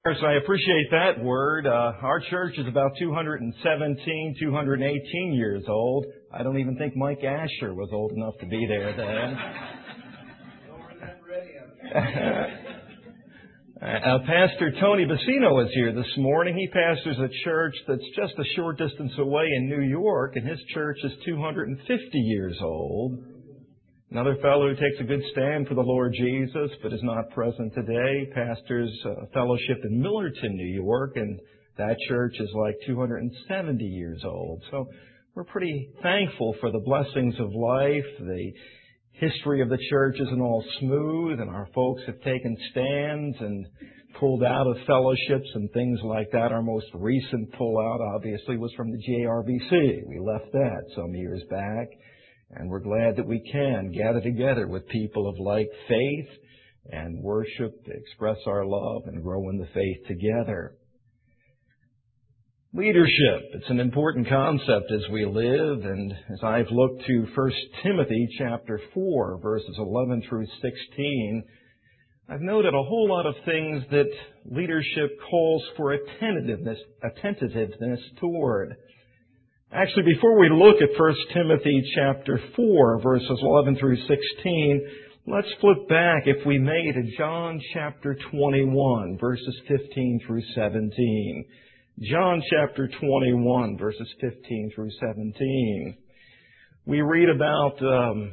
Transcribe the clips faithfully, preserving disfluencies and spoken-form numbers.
I appreciate that word. Uh, our church is about two hundred seventeen, two hundred eighteen years old. I don't even think Mike Asher was old enough to be there then. uh, Pastor Tony Bassino is here this morning. He pastors a church that's just a short distance away in New York, and his church is two hundred fifty years old. Another fellow who takes a good stand for the Lord Jesus but is not present today pastors a fellowship in Millerton, New York, and that church is like two hundred seventy years old. So we're pretty thankful for the blessings of life. The history of the church isn't all smooth, and our folks have taken stands and pulled out of fellowships and things like that. Our most recent pullout, obviously, was from the J R V C. We left that some years back. And we're glad that we can gather together with people of like faith and worship to express our love and grow in the faith together. Leadership, it's an important concept as we live, and as I've looked to First Timothy chapter four, verses eleven through sixteen, I've noted a whole lot of things that leadership calls for attentiveness, attentiveness toward. Actually, before we look at First Timothy chapter four, verses eleven through sixteen, let's flip back, if we may, to John chapter twenty-one, verses fifteen through seventeen. John chapter twenty-one, verses fifteen through seventeen. We read about um,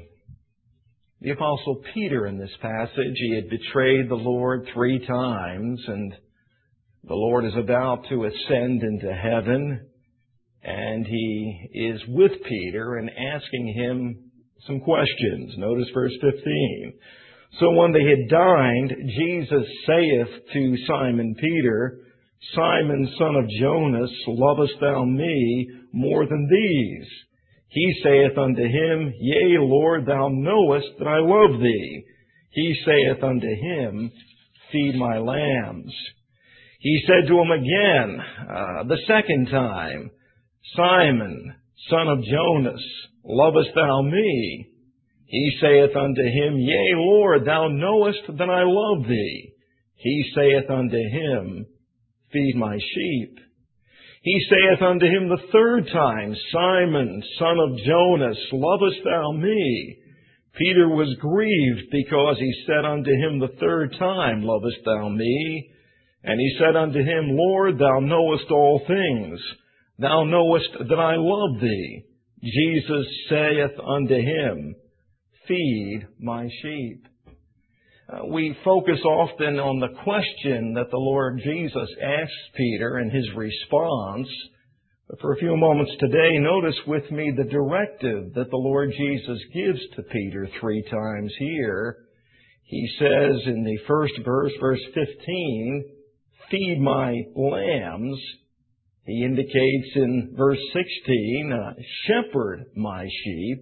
the Apostle Peter in this passage. He had betrayed the Lord three times, and the Lord is about to ascend into heaven. And he is with Peter and asking him some questions. Notice verse fifteen. So when they had dined, Jesus saith to Simon Peter, Simon, son of Jonas, lovest thou me more than these? He saith unto him, Yea, Lord, thou knowest that I love thee. He saith unto him, Feed my lambs. He said to him again, uh, the second time, Simon, son of Jonas, lovest thou me? He saith unto him, Yea, Lord, thou knowest that I love thee. He saith unto him, Feed my sheep. He saith unto him the third time, Simon, son of Jonas, lovest thou me? Peter was grieved because he said unto him the third time, Lovest thou me? And he said unto him, Lord, thou knowest all things. Thou knowest that I love thee. Jesus saith unto him, Feed my sheep. Uh, we focus often on the question that the Lord Jesus asks Peter and his response. But for a few moments today, notice with me the directive that the Lord Jesus gives to Peter three times here. He says in the first verse, verse fifteen, Feed my lambs. He indicates in verse sixteen, uh, shepherd my sheep.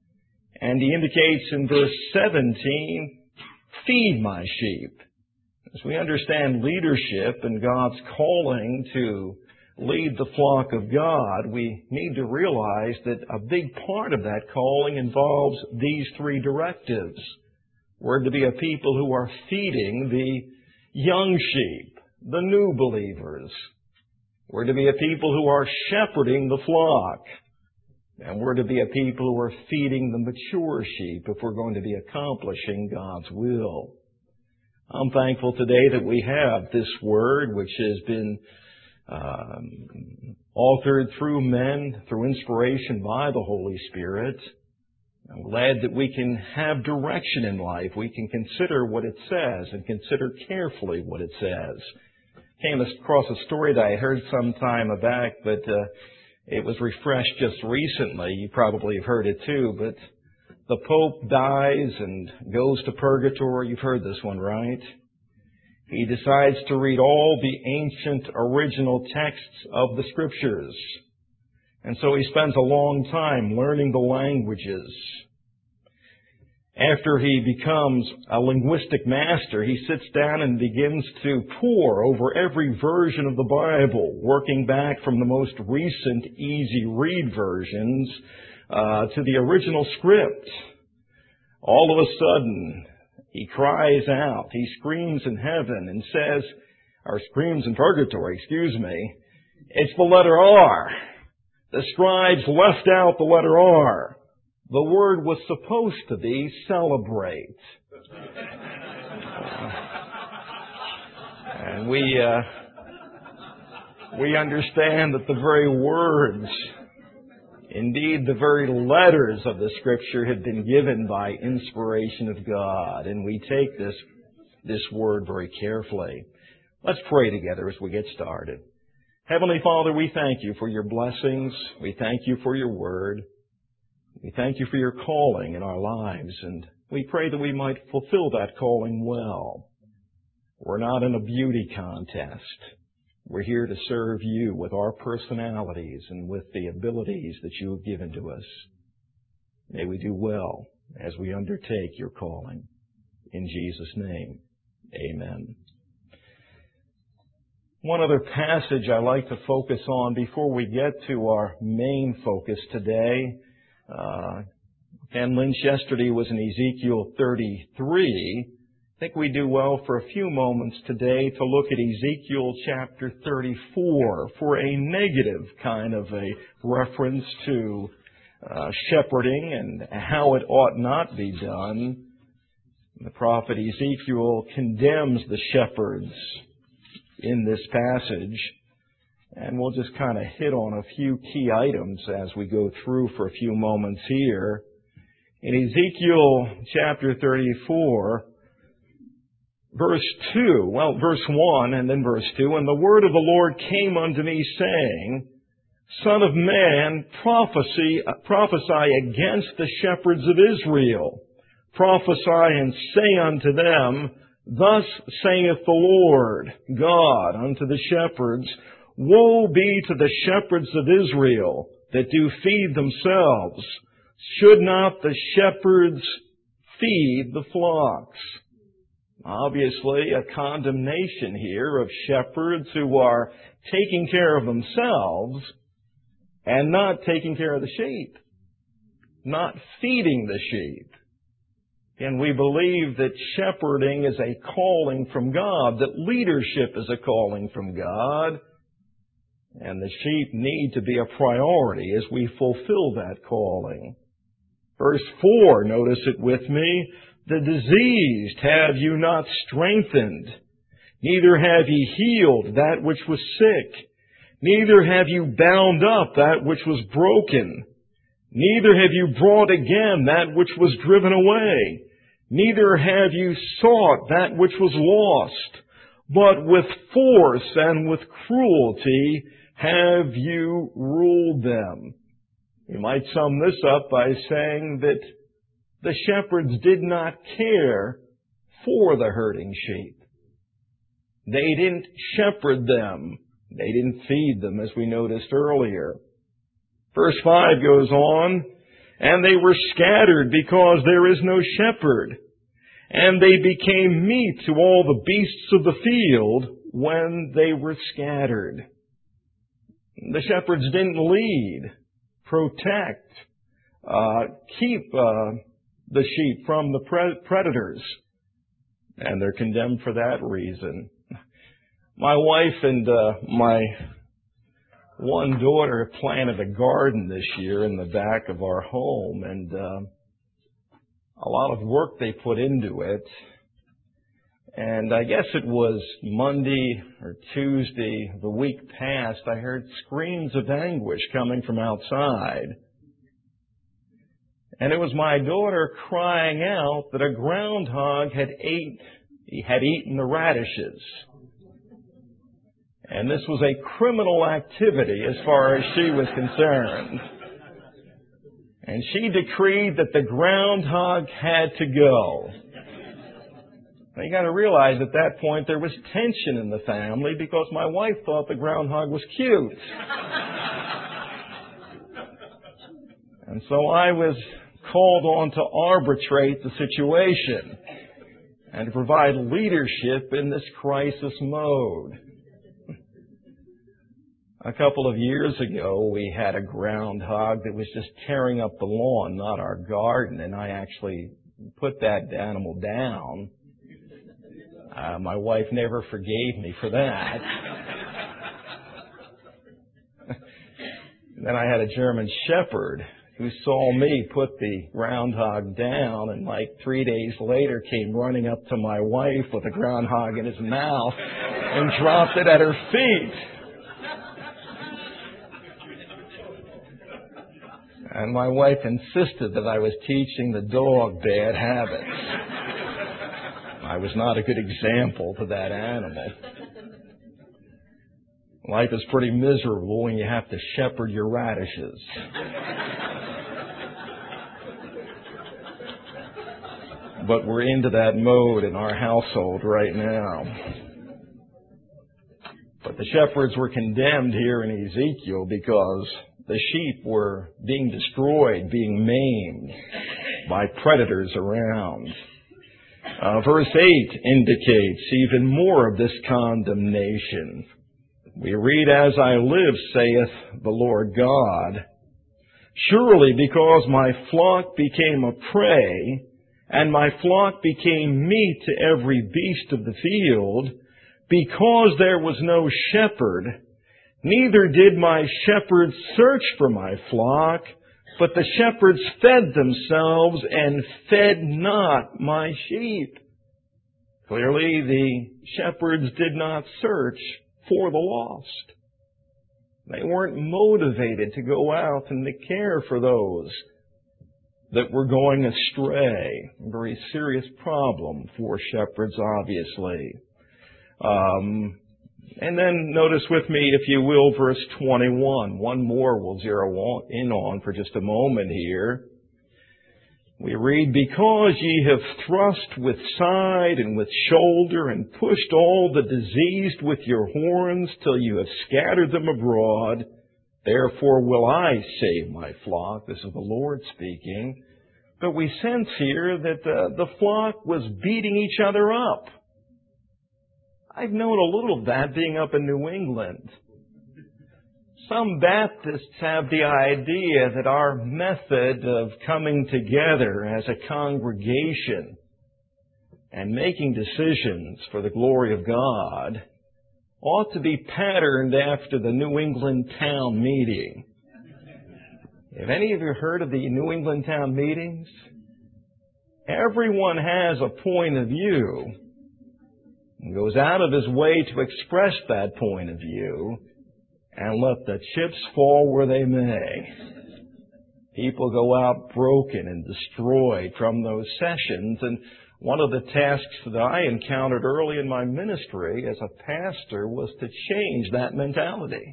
And he indicates in verse seventeen, feed my sheep. As we understand leadership and God's calling to lead the flock of God, we need to realize that a big part of that calling involves these three directives. We're to be a people who are feeding the young sheep, the new believers. We're to be a people who are shepherding the flock. And we're to be a people who are feeding the mature sheep if we're going to be accomplishing God's will. I'm thankful today that we have this word which has been um, authored through men, through inspiration by the Holy Spirit. I'm glad that we can have direction in life. We can consider what it says and consider carefully what it says. Came across a story that I heard some time back, but uh, it was refreshed just recently. You probably have heard it too, but the Pope dies and goes to purgatory. You've heard this one, right? He decides to read all the ancient original texts of the Scriptures. And so he spends a long time learning the languages. After he becomes a linguistic master, he sits down and begins to pore over every version of the Bible, working back from the most recent easy-read versions uh, to the original script. All of a sudden, he cries out, he screams in heaven and says, or screams in purgatory, excuse me. It's the letter R. The scribes left out the letter R. The word was supposed to be celebrate. And we, uh, we understand that the very words, indeed the very letters of the Scripture have been given by inspiration of God. And we take this, this word very carefully. Let's pray together as we get started. Heavenly Father, we thank you for your blessings. We thank you for your word. We thank you for your calling in our lives. And we pray that we might fulfill that calling well. We're not in a beauty contest. We're here to serve you with our personalities and with the abilities that you have given to us. May we do well as we undertake your calling. In Jesus' name, amen. One other passage I like to focus on before we get to our main focus today. Uh, Ken Lynch yesterday was in Ezekiel thirty-three. I think we do well for a few moments today to look at Ezekiel chapter thirty-four for a negative kind of a reference to uh, shepherding and how it ought not be done. The prophet Ezekiel condemns the shepherds in this passage, and we'll just kind of hit on a few key items as we go through for a few moments here. In Ezekiel chapter thirty-four, verse two, well, verse one and then verse two, and the word of the Lord came unto me, saying, Son of man, prophesy, prophesy against the shepherds of Israel. Prophesy and say unto them, Thus saith the Lord God unto the shepherds, Woe be to the shepherds of Israel that do feed themselves. Should not the shepherds feed the flocks? Obviously, a condemnation here of shepherds who are taking care of themselves and not taking care of the sheep, not feeding the sheep. And we believe that shepherding is a calling from God, that leadership is a calling from God, and the sheep need to be a priority as we fulfill that calling. Verse four, notice it with me, The diseased have you not strengthened, neither have ye healed that which was sick, neither have you bound up that which was broken, neither have you brought again that which was driven away, neither have you sought that which was lost, but with force and with cruelty have you ruled them. You might sum this up by saying that the shepherds did not care for the herding sheep. They didn't shepherd them. They didn't feed them, as we noticed earlier. Verse five goes on, And they were scattered because there is no shepherd, and they became meat to all the beasts of the field when they were scattered. The shepherds didn't lead, protect, uh, keep uh, the sheep from the pre- predators, and they're condemned for that reason. My wife and uh, my one daughter planted a garden this year in the back of our home, and uh, a lot of work they put into it. And I guess it was Monday or Tuesday, the week past, I heard screams of anguish coming from outside. And it was my daughter crying out that a groundhog had ate, he had eaten the radishes. And this was a criminal activity as far as she was concerned. And she decreed that the groundhog had to go. Now you got to realize at that point there was tension in the family because my wife thought the groundhog was cute. And so I was called on to arbitrate the situation and to provide leadership in this crisis mode. A couple of years ago, we had a groundhog that was just tearing up the lawn, not our garden, and I actually put that animal down. Uh, my wife never forgave me for that. Then I had a German Shepherd who saw me put the groundhog down, and like three days later came running up to my wife with a groundhog in his mouth and dropped it at her feet. And my wife insisted that I was teaching the dog bad habits. I was not a good example to that animal. Life is pretty miserable when you have to shepherd your radishes. But we're into that mode in our household right now. But the shepherds were condemned here in Ezekiel because the sheep were being destroyed, being maimed by predators around. Uh, verse eight indicates even more of this condemnation. We read, "As I live, saith the Lord God, surely because my flock became a prey, and my flock became meat to every beast of the field, because there was no shepherd, neither did my shepherds search for my flock, but the shepherds fed themselves and fed not my sheep." Clearly, the shepherds did not search for the lost. They weren't motivated to go out and to care for those that were going astray. A very serious problem for shepherds, obviously. Um, and then notice with me, if you will, verse twenty-one. One more we'll zero in on for just a moment here. We read, "Because ye have thrust with side and with shoulder, and pushed all the diseased with your horns, till you have scattered them abroad, therefore will I save my flock." This is the Lord speaking. But we sense here that uh, the flock was beating each other up. I've known a little of that being up in New England. Some Baptists have the idea that our method of coming together as a congregation and making decisions for the glory of God ought to be patterned after the New England town meeting. Have any of you heard of the New England town meetings? Everyone has a point of view and goes out of his way to express that point of view, and let the chips fall where they may. People go out broken and destroyed from those sessions. And one of the tasks that I encountered early in my ministry as a pastor was to change that mentality.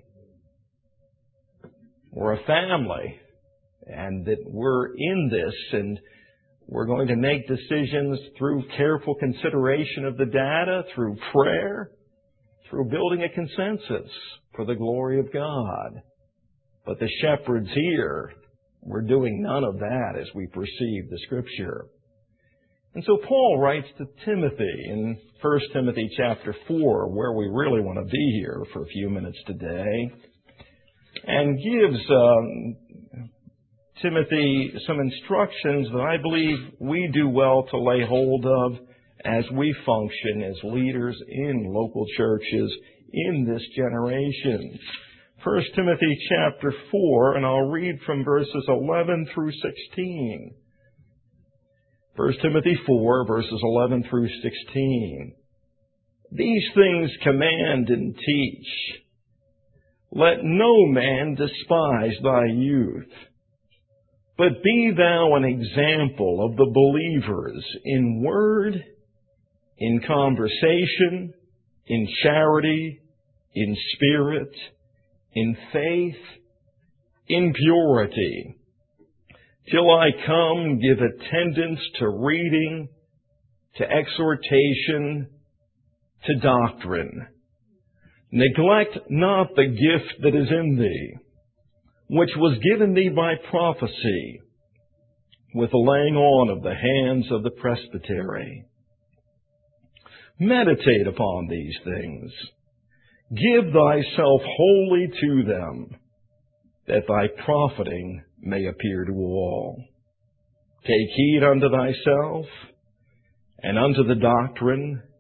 We're a family, and that we're in this, and we're going to make decisions through careful consideration of the data, through prayer, through building a consensus for the glory of God. But the shepherds here were doing none of that as we perceive the Scripture. And so Paul writes to Timothy in First Timothy chapter four, where we really want to be here for a few minutes today, and gives um, Timothy some instructions that I believe we do well to lay hold of as we function as leaders in local churches in this generation. First Timothy chapter four, and I'll read from verses eleven through sixteen. First Timothy four, verses eleven through sixteen. "These things command and teach. Let no man despise thy youth, but be thou an example of the believers in word, in conversation, in charity, in spirit, in faith, in purity. Till I come, give attendance to reading, to exhortation, to doctrine. Neglect not the gift that is in thee, which was given thee by prophecy, with the laying on of the hands of the presbytery. Meditate upon these things. Give thyself wholly to them, that thy profiting may appear to all. Take heed unto thyself, and unto the doctrine.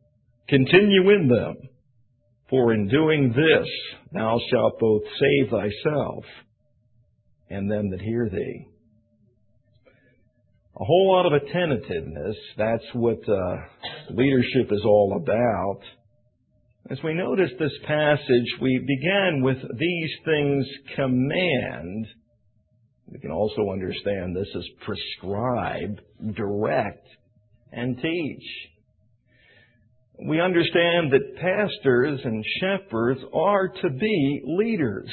Continue in them, for in doing this thou shalt both save thyself and them that hear thee. A whole lot of attentiveness, that's what uh, leadership is all about. As we notice this passage, we began with these things command. We can also understand this as prescribe, direct, and teach. We understand that pastors and shepherds are to be leaders.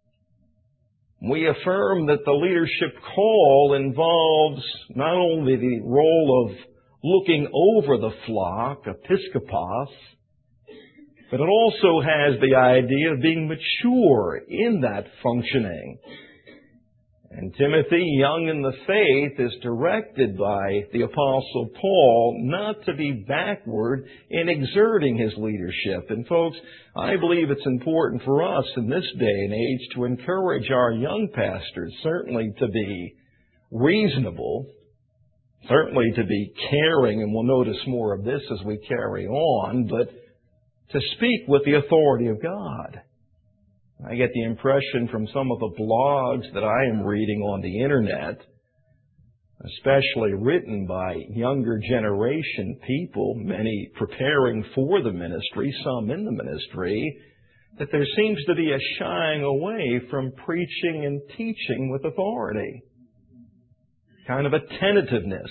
We affirm that the leadership call involves not only the role of looking over the flock, episkopos, but it also has the idea of being mature in that functioning. And Timothy, young in the faith, is directed by the Apostle Paul not to be backward in exerting his leadership. And folks, I believe it's important for us in this day and age to encourage our young pastors certainly to be reasonable, certainly to be caring, and we'll notice more of this as we carry on, but to speak with the authority of God. I get the impression from some of the blogs that I am reading on the Internet, especially written by younger generation people, many preparing for the ministry, some in the ministry, that there seems to be a shying away from preaching and teaching with authority. Kind of a tentativeness,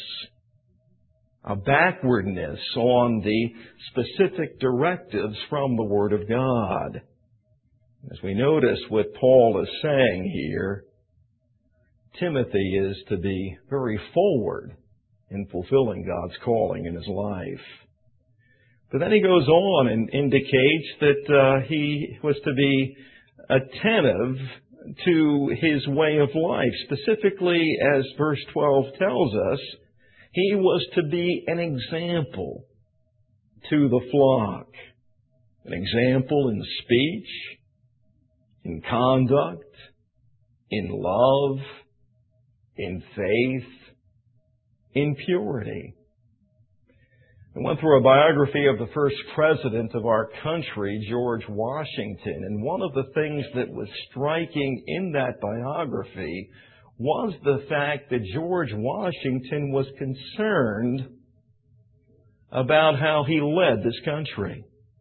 a backwardness on the specific directives from the Word of God. As we notice what Paul is saying here, Timothy is to be very forward in fulfilling God's calling in his life. But then he goes on and indicates that uh, he was to be attentive to his way of life. Specifically, as verse twelve tells us, he was to be an example to the flock. An example in speech, in conduct, in love, in faith, in purity. I went through a biography of the first president of our country, George Washington, and one of the things that was striking in that biography was the fact that George Washington was concerned about how he led this country.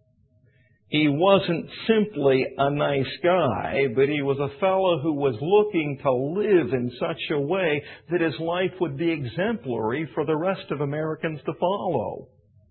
He wasn't simply a nice guy, but he was a fellow who was looking to live in such a way that his life would be exemplary for the rest of Americans to follow.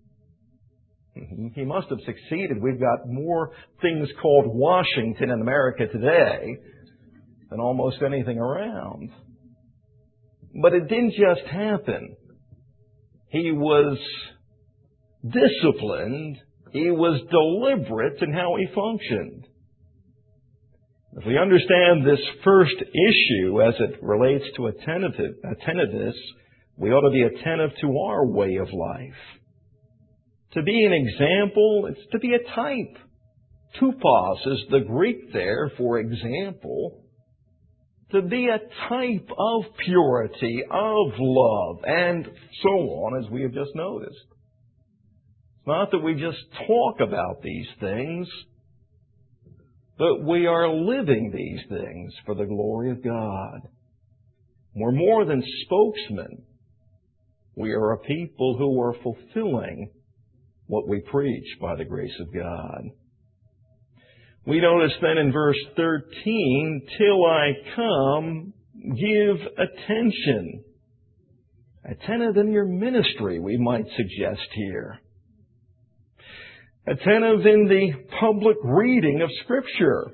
He must have succeeded. We've got more things called Washington in America today than almost anything around. But it didn't just happen. He was disciplined. He was deliberate in how he functioned. If we understand this first issue as it relates to attentive, attentiveness, we ought to be attentive to our way of life. To be an example, it's to be a type. Tupos is the Greek there for example. To be a type of purity, of love, and so on, as we have just noticed. It's not that we just talk about these things, but we are living these things for the glory of God. We're more than spokesmen. We are a people who are fulfilling what we preach by the grace of God. We notice then in verse thirteen, till I come, give attention. Attentive in your ministry, we might suggest here. Attentive in the public reading of Scripture.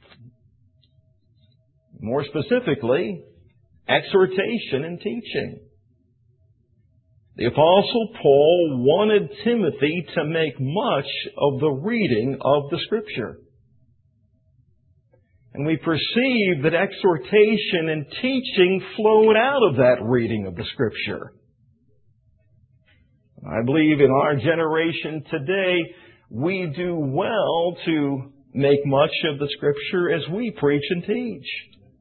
More specifically, exhortation and teaching. The Apostle Paul wanted Timothy to make much of the reading of the Scripture. And we perceive that exhortation and teaching flowed out of that reading of the Scripture. I believe in our generation today, we do well to make much of the Scripture as we preach and teach.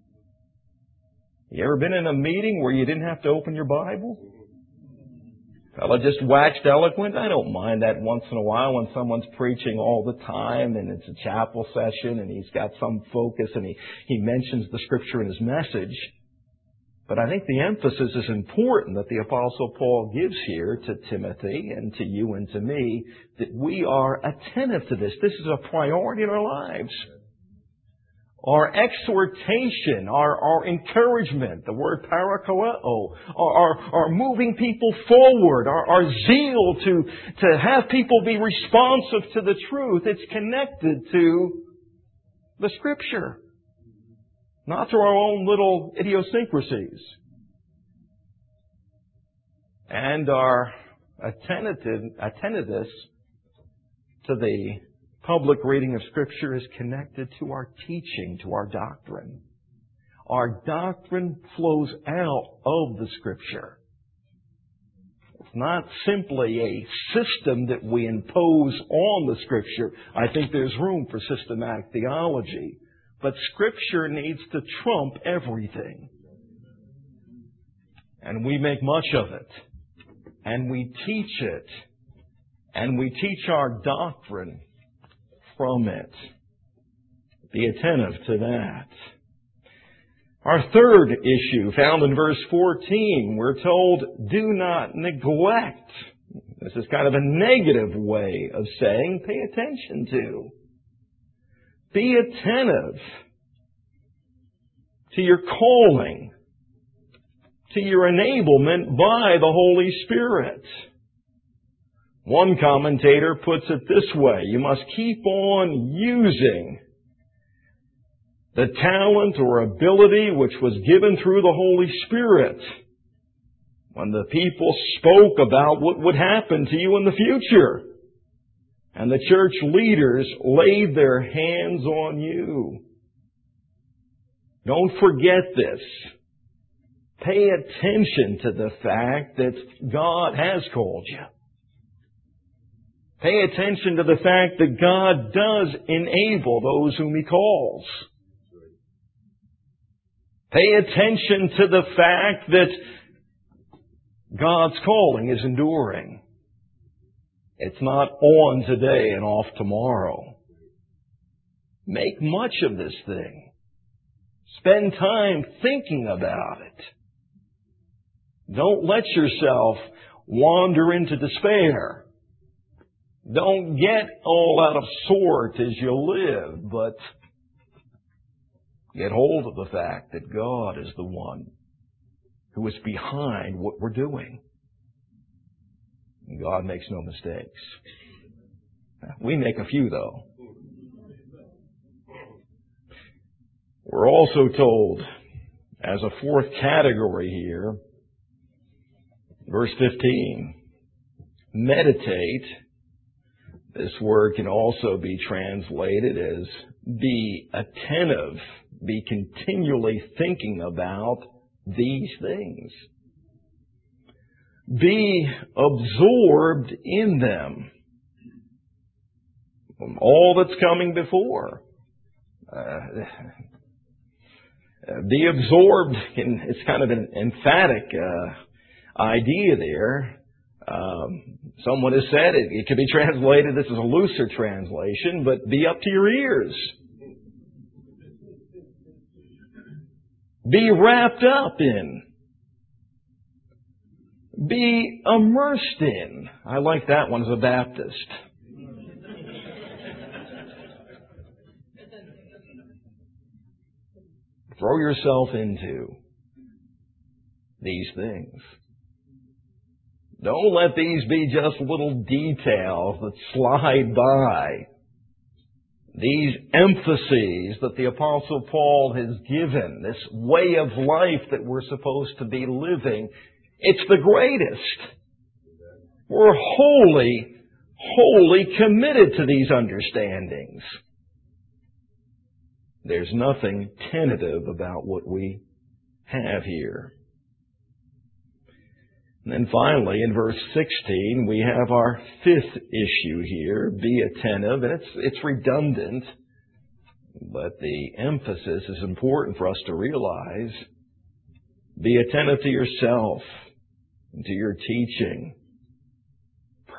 You ever been in a meeting where you didn't have to open your Bible? Fella just waxed eloquent. I don't mind that once in a while when someone's preaching all the time and it's a chapel session and he's got some focus and he, he mentions the Scripture in his message. But I think the emphasis is important that the Apostle Paul gives here to Timothy and to you and to me, that we are attentive to this. This is a priority in our lives. Our exhortation, our, our encouragement, the word parakaleo, our, our, our moving people forward, our, our zeal to, to have people be responsive to the truth, it's connected to the Scripture. Not to our own little idiosyncrasies. And our attentive, attentiveness to the public reading of Scripture is connected to our teaching, to our doctrine. Our doctrine flows out of the Scripture. It's not simply a system that we impose on the Scripture. I think there's room for systematic theology. But Scripture needs to trump everything. And we make much of it. And we teach it. And we teach our doctrine from it. Be attentive to that. Our third issue, found in verse fourteen, we're told, do not neglect. This is kind of a negative way of saying, pay attention to. Be attentive to your calling, to your enablement by the Holy Spirit. One commentator puts it this way: you must keep on using the talent or ability which was given through the Holy Spirit when the people spoke about what would happen to you in the future. And the church leaders laid their hands on you. Don't forget this. Pay attention to the fact that God has called you. Pay attention to the fact that God does enable those whom He calls. Pay attention to the fact that God's calling is enduring. It's not on today and off tomorrow. Make much of this thing. Spend time thinking about it. Don't let yourself wander into despair. Don't get all out of sort as you live, but get hold of the fact that God is the one who is behind what we're doing. God makes no mistakes. We make a few, though. We're also told, as a fourth category here, verse fifteen, meditate. This word can also be translated as be attentive, be continually thinking about these things. Be absorbed in them. All that's coming before. Uh, be absorbed. In, it's kind of an emphatic uh, idea there. Um, someone has said it, it could be translated, this is a looser translation, but be up to your ears. Be wrapped up in. Be immersed in. I like that one as a Baptist. Throw yourself into these things. Don't let these be just little details that slide by. These emphases that the Apostle Paul has given, this way of life that we're supposed to be living, it's the greatest. We're wholly, wholly committed to these understandings. There's nothing tentative about what we have here. And then finally, in verse sixteen, we have our fifth issue here, be attentive. And it's, it's redundant, but the emphasis is important for us to realize. Be attentive to yourself and to your teaching.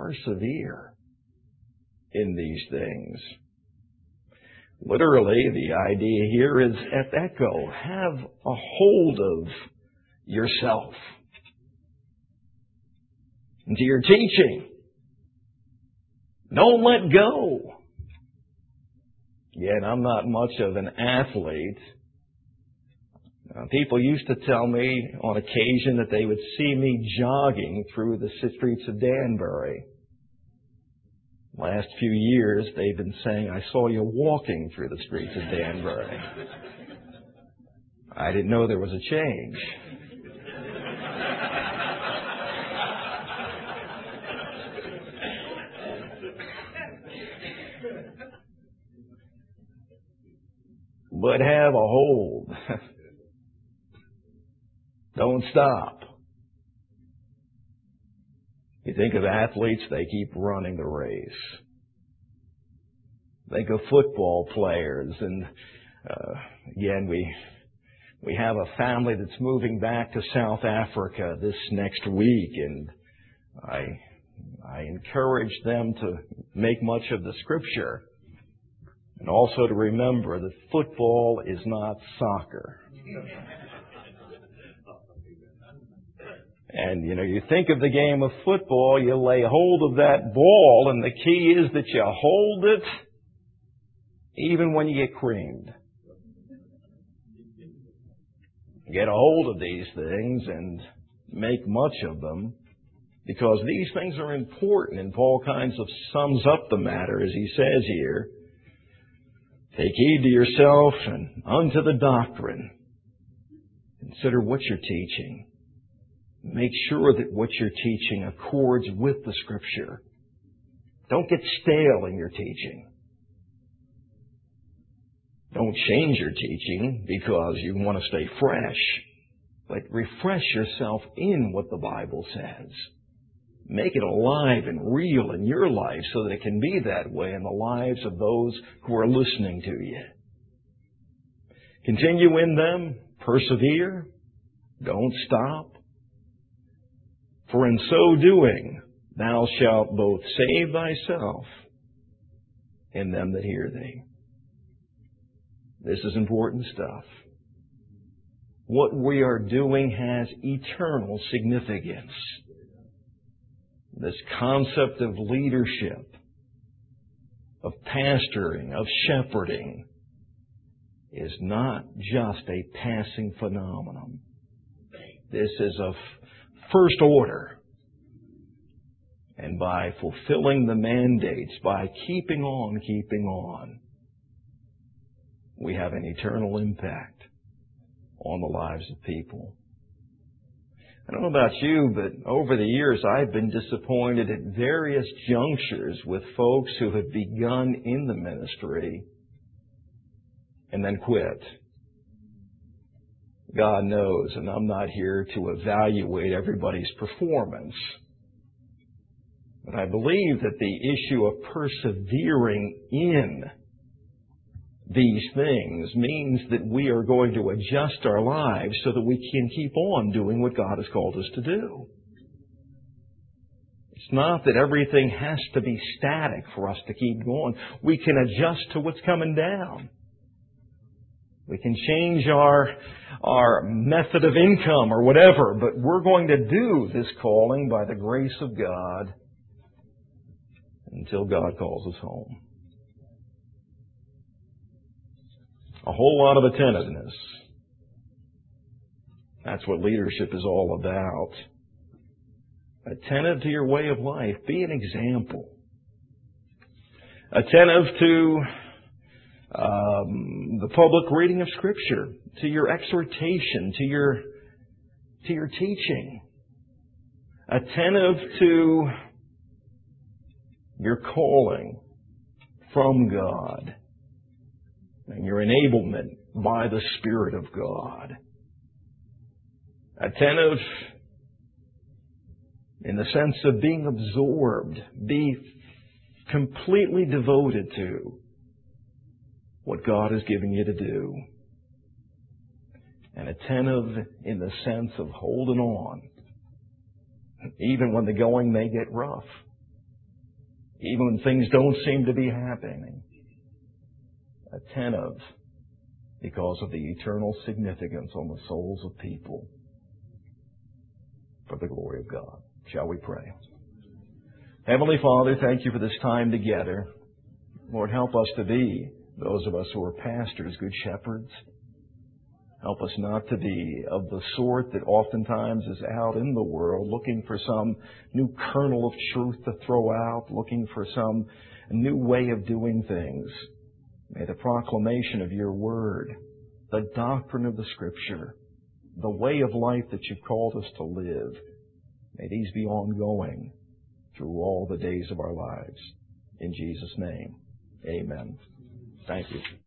persevere in these things. Literally, the idea here is at echo, have a hold of yourself and to your teaching. Don't let go. Yet I'm not much of an athlete. Uh, people used to tell me on occasion that they would see me jogging through the streets of Danbury. Last few years, they've been saying, I saw you walking through the streets of Danbury. I didn't know there was a change. But have a hold. Don't stop. You think of athletes, they keep running the race. Think of football players, and uh, again, we we have a family that's moving back to South Africa this next week, and I I encourage them to make much of the Scripture, and also to remember that football is not soccer. And, you know, you think of the game of football, you lay hold of that ball, and the key is that you hold it even when you get creamed. Get a hold of these things and make much of them, because these things are important, and Paul kinds of sums up the matter as he says here. Take heed to yourself and unto the doctrine. Consider what you're teaching. Make sure that what you're teaching accords with the Scripture. Don't get stale in your teaching. Don't change your teaching because you want to stay fresh. But refresh yourself in what the Bible says. Make it alive and real in your life so that it can be that way in the lives of those who are listening to you. Continue in them. Persevere. Don't stop. For in so doing, thou shalt both save thyself and them that hear thee. This is important stuff. What we are doing has eternal significance. This concept of leadership, of pastoring, of shepherding, is not just a passing phenomenon. This is of first order. And by fulfilling the mandates, by keeping on, keeping on, we have an eternal impact on the lives of people. I don't know about you, but over the years I've been disappointed at various junctures with folks who have begun in the ministry and then quit. God knows, and I'm not here to evaluate everybody's performance. But I believe that the issue of persevering in these things means that we are going to adjust our lives so that we can keep on doing what God has called us to do. It's not that everything has to be static for us to keep going. We can adjust to what's coming down. We can change our, our method of income or whatever, but we're going to do this calling by the grace of God until God calls us home. A whole lot of attentiveness. That's what leadership is all about. Attentive to your way of life. Be an example. Attentive to um, the public reading of Scripture, to your exhortation, to your to your teaching. Attentive to your calling from God and your enablement by the Spirit of God. Attentive in the sense of being absorbed, be completely devoted to what God has given you to do. And attentive in the sense of holding on, even when the going may get rough. even when things don't seem to be happening. Attentive because of the eternal significance on the souls of people for the glory of God. Shall we pray? Heavenly Father, thank you for this time together. Lord, help us to be, those of us who are pastors, good shepherds. Help us not to be of the sort that oftentimes is out in the world looking for some new kernel of truth to throw out, looking for some new way of doing things. May the proclamation of your word, the doctrine of the Scripture, the way of life that you've called us to live, may these be ongoing through all the days of our lives. In Jesus' name, amen. Thank you.